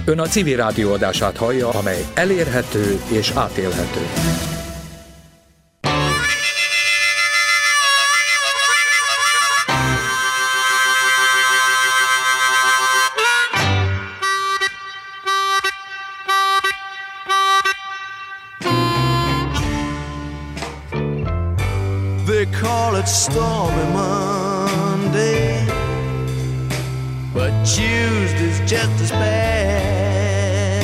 Ön a civil rádió adását hallja, amely elérhető és átélhető. They call it Stormy Monday, but Tuesday's just as bad.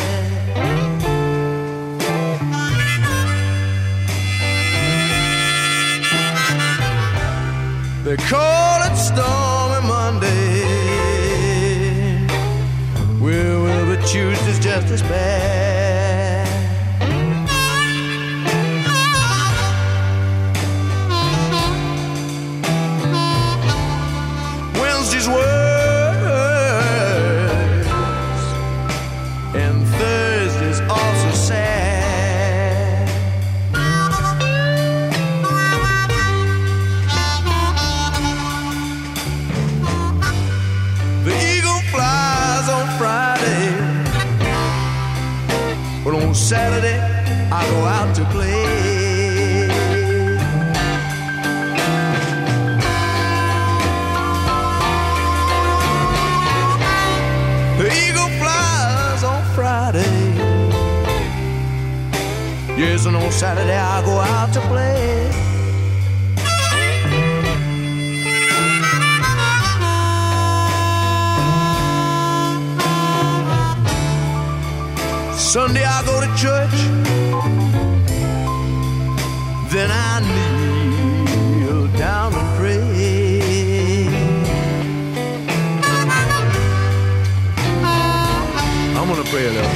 They call it Stormy Monday, well, but Tuesday's just as bad. Wednesday's worse, and Thursday's also sad. The eagle flies on Friday, but on Saturday I go out to play. The eagle flies on Friday, yes, and on Saturday I go out to play. Sunday I go to church, then I kneel down and pray. I'm gonna pray a little.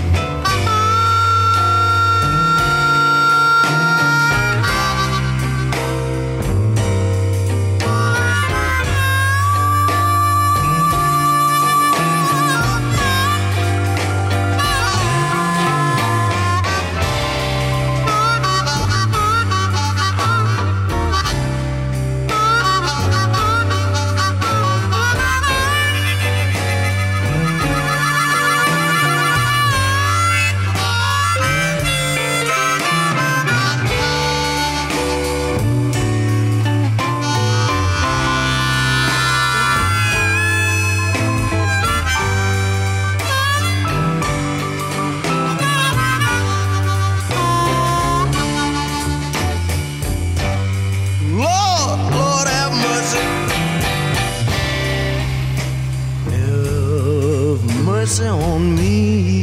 Mercy on me.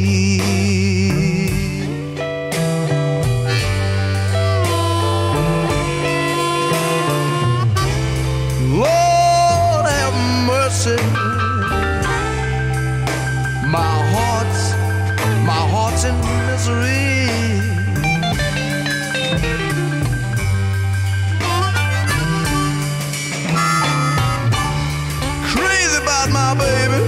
Lord have mercy. My heart's in misery. Crazy about my baby.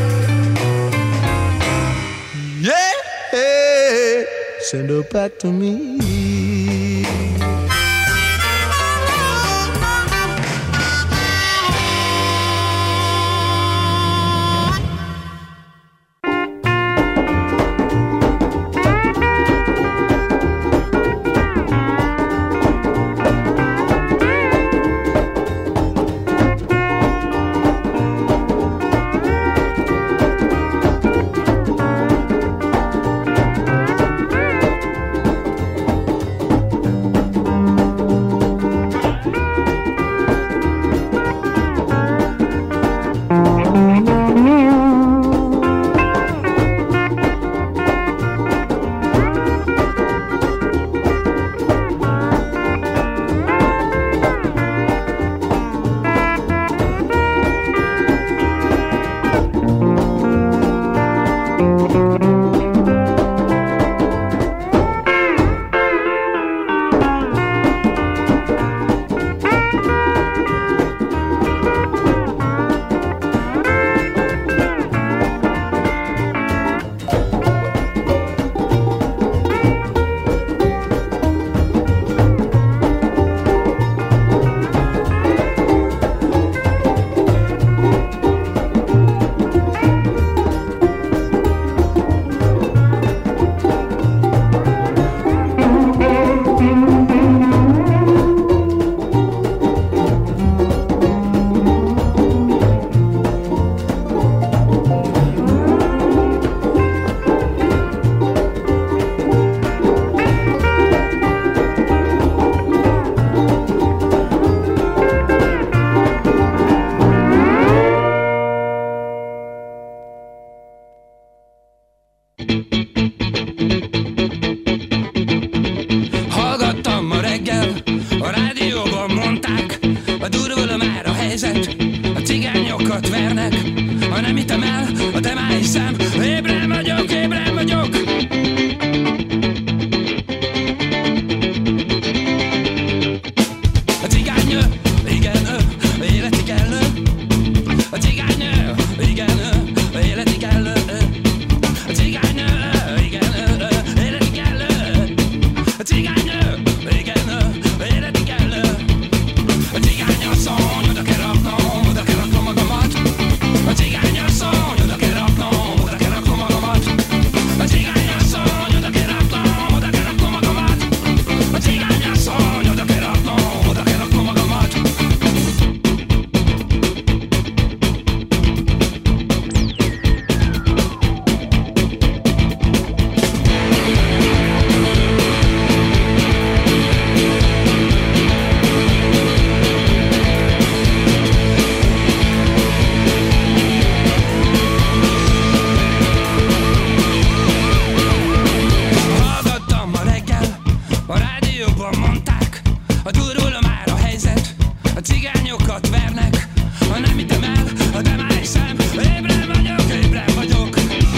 Send her back to me. helyzet, a cigányokat vernek, ha nem hittem el, a te már hiszem, ébren vagyok, ébren vagyok. A cigánynő, igen, életi kellő. A cigánynő, igen, életi kellő. A cigánynő, igen, életi kellő. A cigánynő, igen, életi kellő. A cigányasszony, oda kell raknom magamat. A cigányasszony, oda kell raknom magamat. A cigányasszony, oda kell raknom magamat. A cigányasszony, oda kell raknom magamat. Hallgattam ma reggel, a rádióban mondták, a durul már a helyzet, a cigányokat vernek, ha nem hittem el, ha de már hiszem, ébren vagyok, ébren vagyok.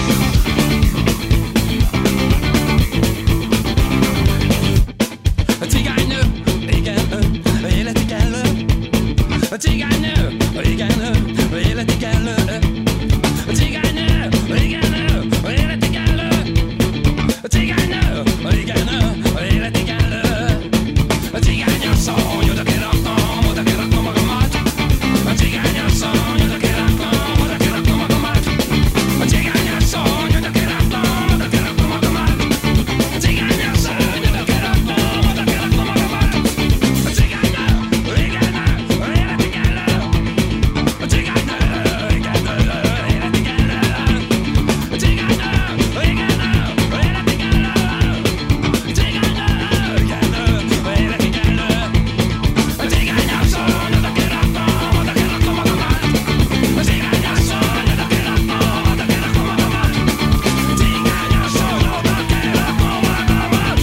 A cigánynő, igen, életi kellő. A cigánynő, igen, életi kellő. A cigánynő, igen, életi kellő. A cigánynő, igen, életi kellő. A cigányasszony, oda kell raknom magamat. A cigányasszony, oda kell raknom magamat. A cigányasszony, oda kell raknom magamat. A cigányasszony, oda kell raknom magamat. A cigánynő, igen, életi kellő. A cigánynő, igen, életi kellő. A cigánynő, igen, életi kellő. A cigánynő, igen, életi kellő. A cigányasszony, oda kell raknom magamat. A cigányasszony, oda kell raknom magamat. A cigányasszony, oda kell raknom magamat.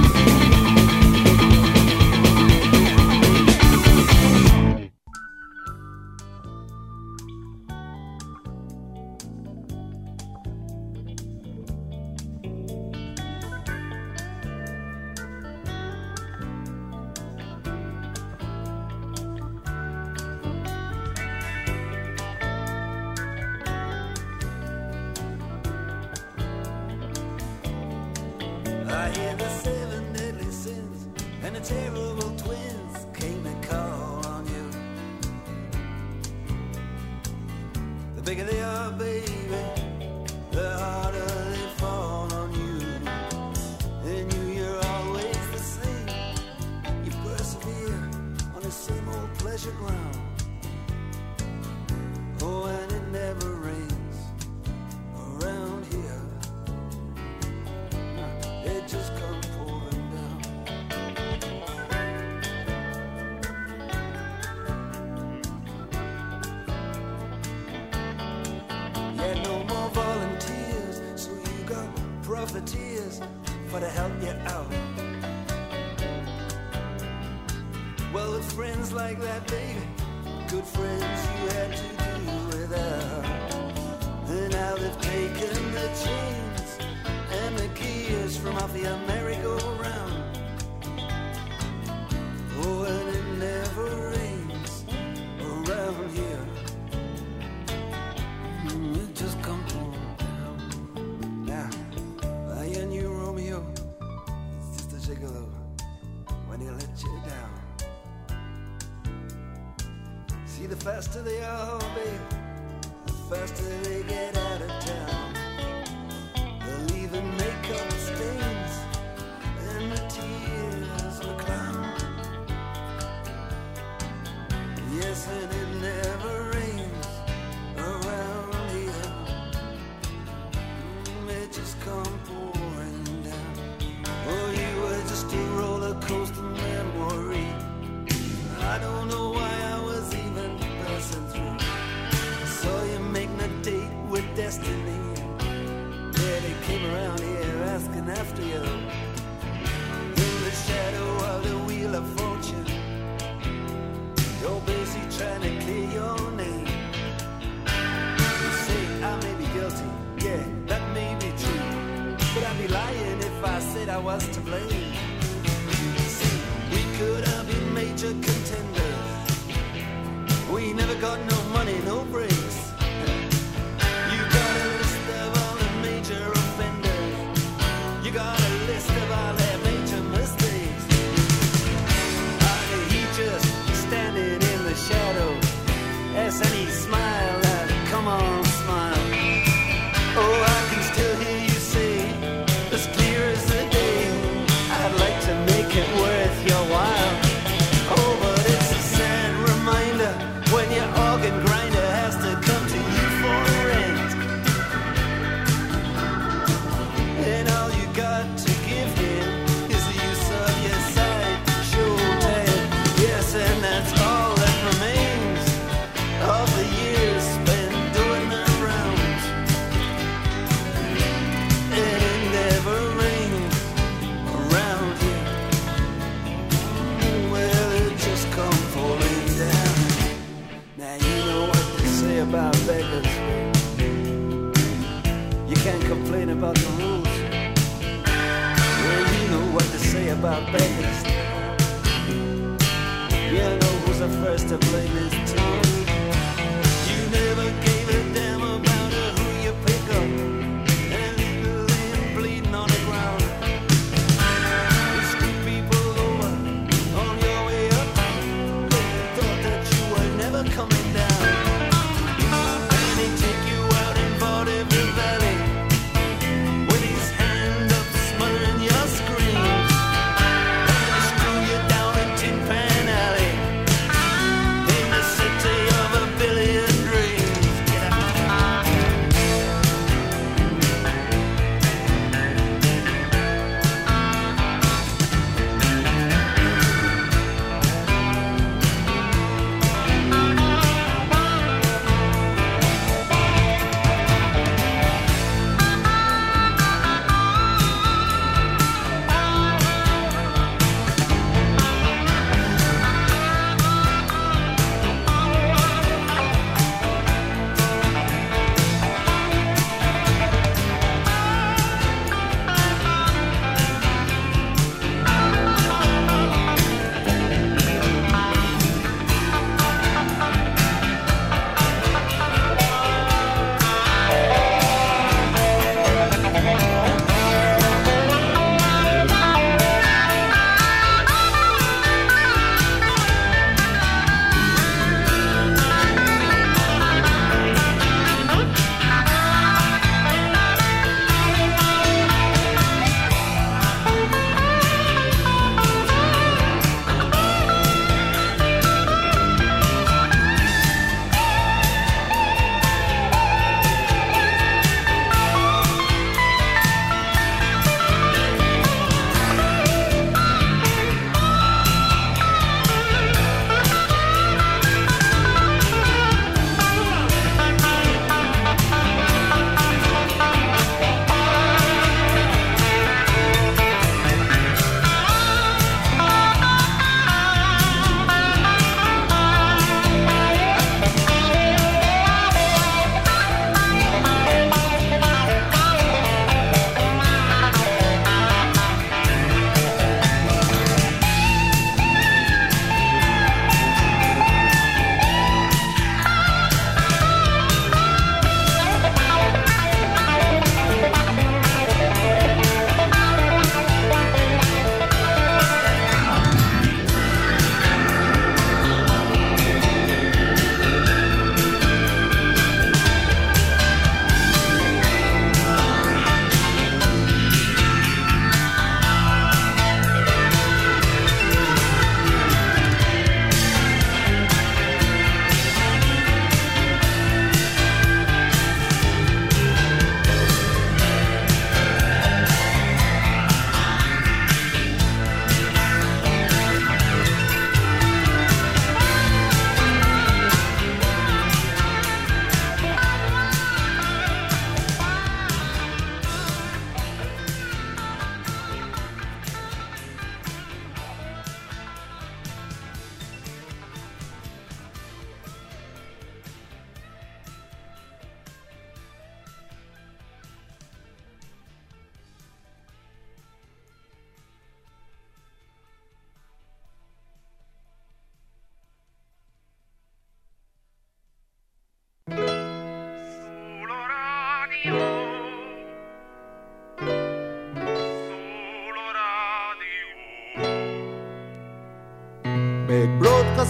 I hear the 7 deadly sins and the terrible twins came to call on you. The bigger they are, baby, the harder they fall on you. And you're always the same. You persevere on the same old pleasure ground. Oh, and it never rains around here. It just comes pouring down. Yeah, no more volunteers, so you got profiteers for to help you out. Well, with friends like that, baby, good friends you had to do without. And now they've taken the chains and the gears from off your merry-go-round. Oh, and it never rains around here. It just comes pouring down. Now, your new Romeo is just a gigolo when he let you down. See, the faster they are, babe, the faster they get out of town. They'll even make up stains and the tears of a clown. Yes, and it never rains around here. It just come pouring down. Oh, you were just a roller coaster memory. I don't know why I was even passing through. I saw you making a date with destiny. Yeah, they came around here asking after you. In the shadow of the wheel of fortune, you're busy trying to clear your us to blame. See, we could have been major contenders. We never got no money, no breaks. You got a list of all the major offenders. You got a list of all their major mistakes. He just standing in the shadow. Yes, and he smiled at it. Come on, smile. Oh, I can still hear you say, as clear as the day, I'd like to make it worth your while. Oh, but it's a sad reminder when your organ grinder has to come to you for rent. And all you got to give him is the use of your side shoulder. Yes, and that's all that remains of the years spent doing the rounds. And it never rains around here. Well, it just come falling down. Now you know what they say about beggars. You can't complain about the rules. Well, you know what they say about beggars. You know who's the first to blame his tongue. You never gave a damn about who you pick up and leave a limb bleeding on the ground. You screw people over on your way up. They thought that you were never coming down. And they take you out in Vaudeville Valley with his hand up smothering your screams. And they screw you down in Tin Pan Alley in the city of a billion dreams. Get out.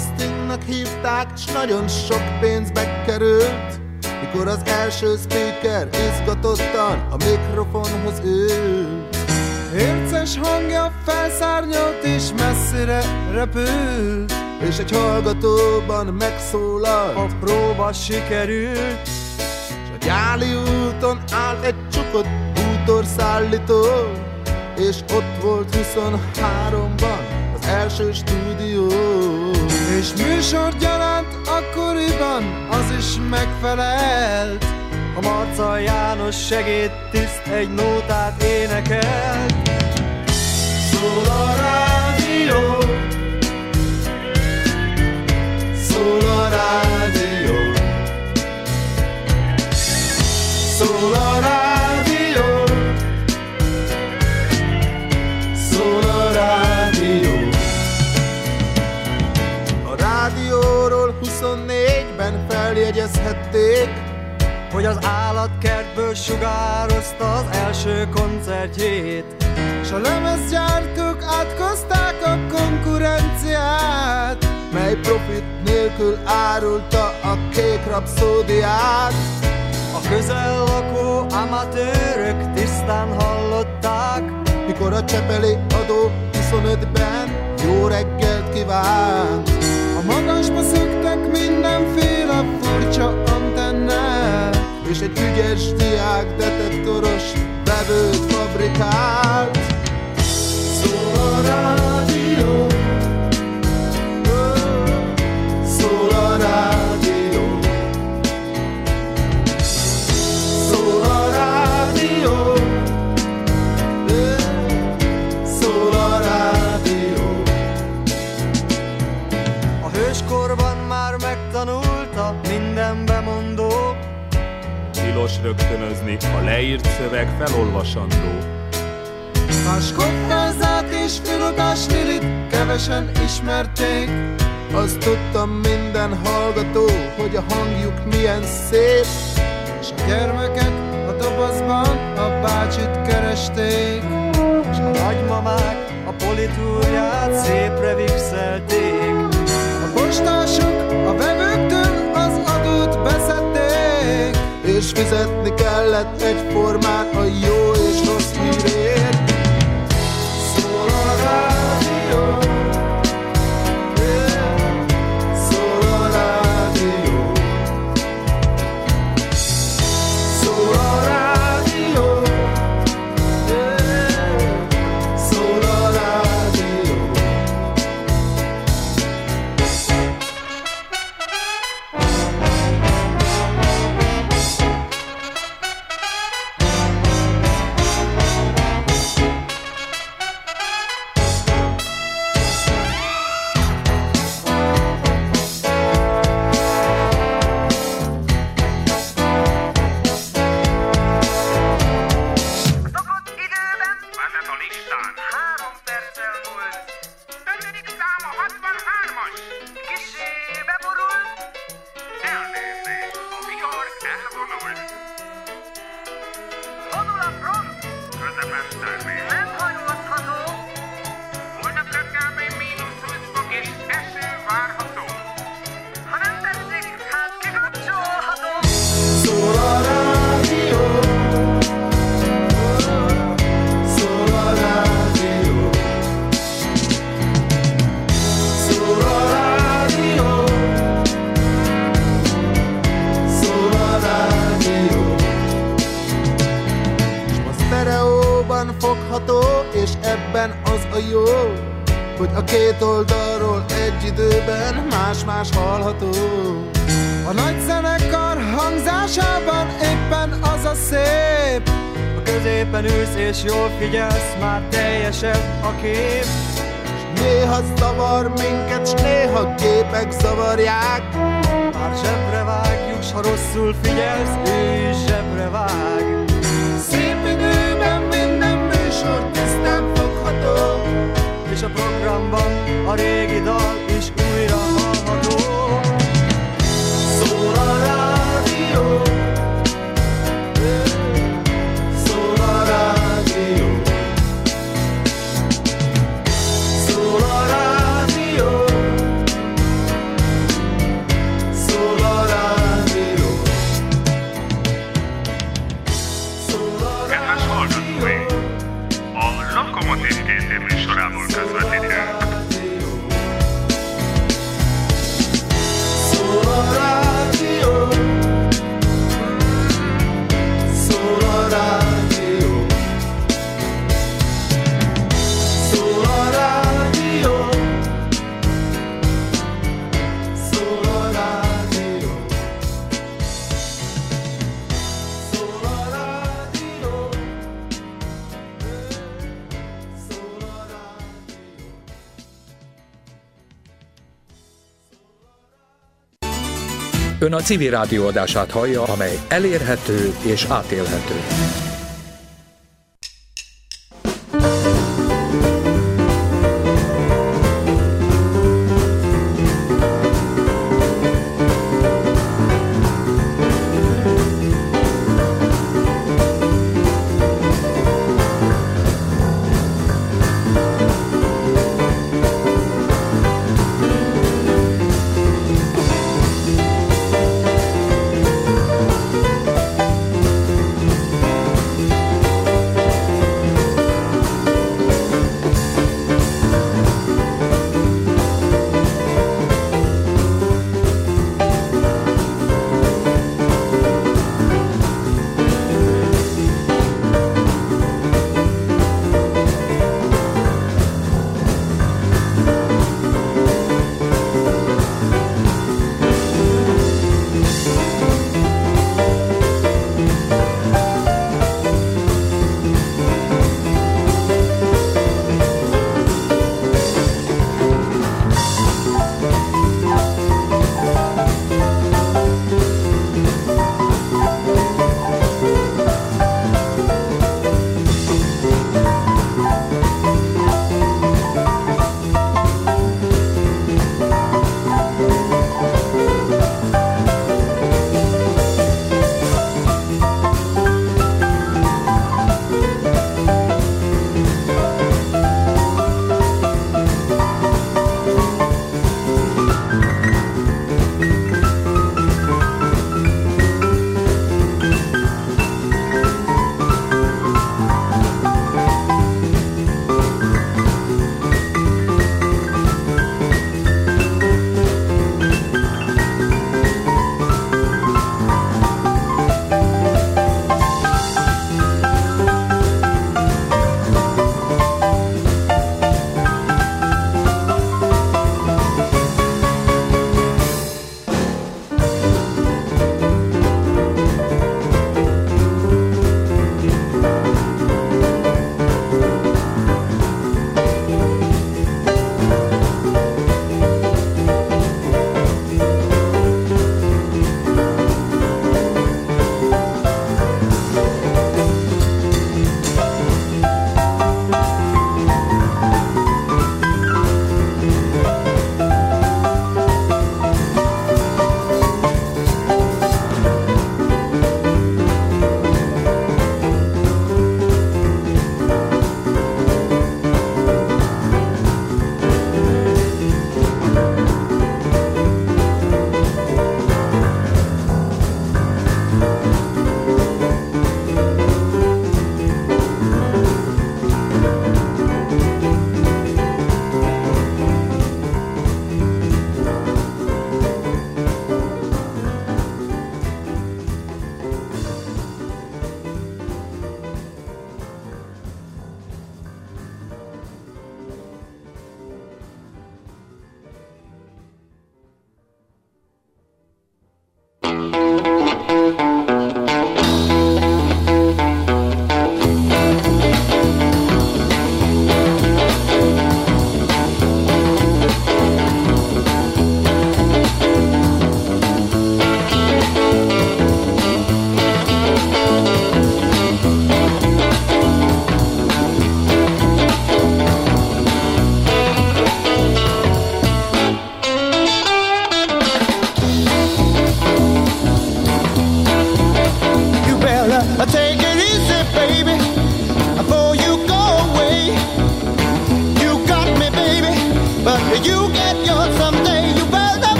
castingnak hívták, s nagyon sok pénzbe került, mikor az első speaker izgatottan a mikrofonhoz ült. Érces hangja felszárnyalt és messzire repült, és egy hallgatóban megszólalt, a próba sikerült. s a Gyáli úton állt egy csukott bútorszállító, és ott volt 23-ban az első stúdió. És műsor gyaránt akkoriban az is megfelelt, A Marca János segédtiszt egy nótát énekelt. szól a rádió, szól a rádió, szól a rádió, szól a rádió. A rádióról 24-ben feljegyezhették, hogy az állatkertből sugározta az első koncertjét. s a lemezgyártók átkozták a konkurenciát, mely profit nélkül árulta a kék rapszódiát. A közel lakó amatőrök tisztán hallották, Mikor a csepeli adó 25-ben jó reggelt kívánt. A magasba szöktek mindenféle furcsa antennák, és egy ügyes diák detektoros vevőt fabrikált. Szól a rádió, szól a rádió, szól a rádió, szól a rádió. a hőskorban már megtanulta minden bemondó. Tilos rögtönözni, a leírt szöveg felolvasandó. Máskottázát és Filokás Lilit kevesen ismerték. Azt tudtam minden hallgató, hogy a hangjuk milyen szép, és a gyermekek a dobozban a bácsit keresték. És a nagymamák a politúrját szépre vixelték. A postások a vevőktől az adót beszedték, és fizetni kellett egyformán a jó és rossz hírért. Szól a rádió, szól a rádió, szól a rádió, szól a rádió. Szokott időben vezet a listán 3 perccel múlt. 5. száma 63-as. Kissé beborult. Elnézést, a vihar elvonult. Vonul a front. Közepes termés. Nem hajózható. Holnap reggel még -20 fok és eső várható. Ha nem tetszik, hát kikapcsolható. Szól a rádió, szól a rádió, szól a rádió, szól a rádió. S a sztereóban fogható, és ebben az a jó, hogy a két oldalról egy időben más-más hallható. A nagy zenekar hangzásában éppen az a szép, A középen ülsz és jól figyelsz, már teljesebb a kép. néha zavar minket, s néha gépek zavarják. Már zsebre vágjuk, s ha rosszul figyelsz, ő is zsebre vág. Szép időben minden műsor tisztán fogható, És a programban a régi dal is újra hallható. szól a rádió, szól a rádió, szól a rádió, a rádió, szól a rádió, szól a rádió, szól a rádió, szól a rádió, szól a rádió. Ön a civil rádió adását hallja, amely elérhető és átélhető.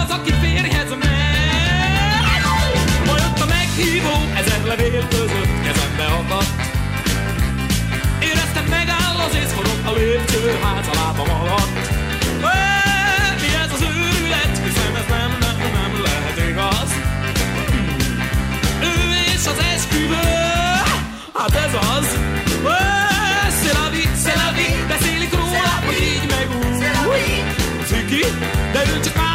az, aki férjhez megy. Ma jött a meghívó, ezer levél között kezembe akadt. Éreztem, megáll az ész, forog a lépcsőház a lábam alatt. Mi ez az őrület, hiszem ez nem lehet igaz. Ő és az esküvő, hát ez az. C'est la vie, beszélik róla, hogy így meg úgy. Ciki, de ő csak